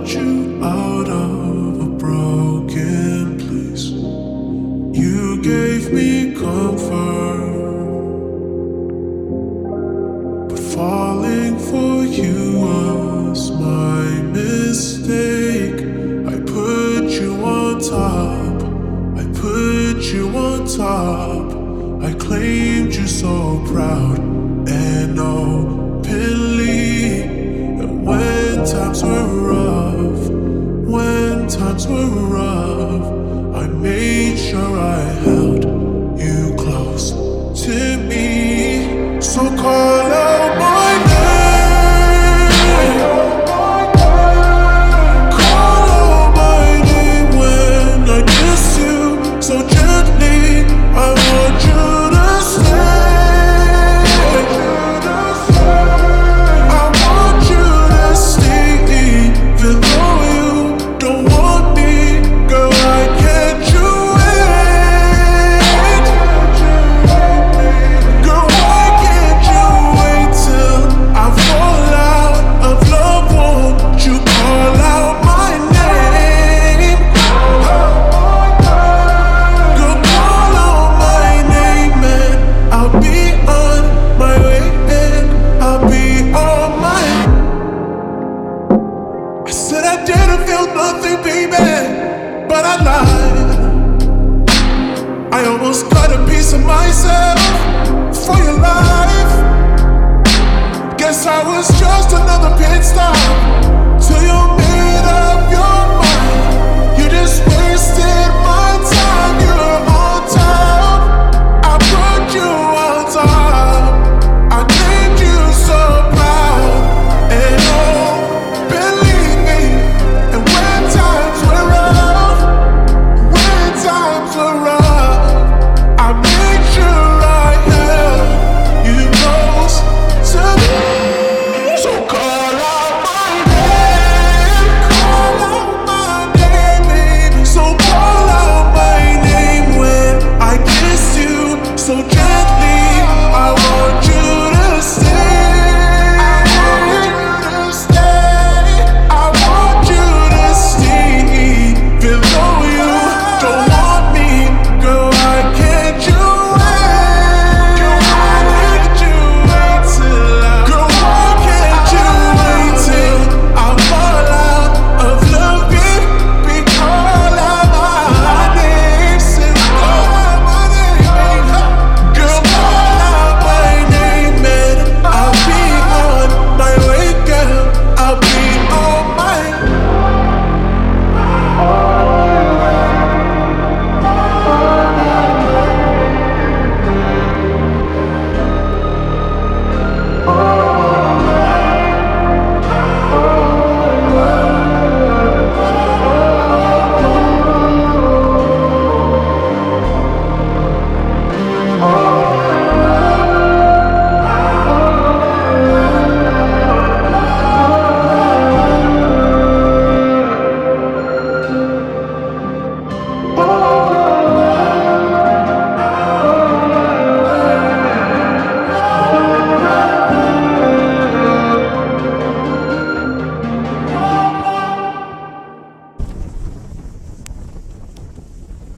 brought you out of a broken place. You gave me comfort, but falling for you was my mistake. I put you on top, I put you on top. I claimed you so proud and openly. And when times were rough, when times were rough, I made sure I held you close to me. So call out my name, call out my name when I kiss you so gently. I want you to stay, I want you to stay. Even though you don't want me, girl, I can't you wait. Girl, why can't you wait till I fall out of love? Won't you call out my name? Girl, call out my name and I'll be on my way and I'll be on my. I said I didn't feel nothing, baby, but I lied. I almost got a piece of myself for your life. Guess I was just another pit stop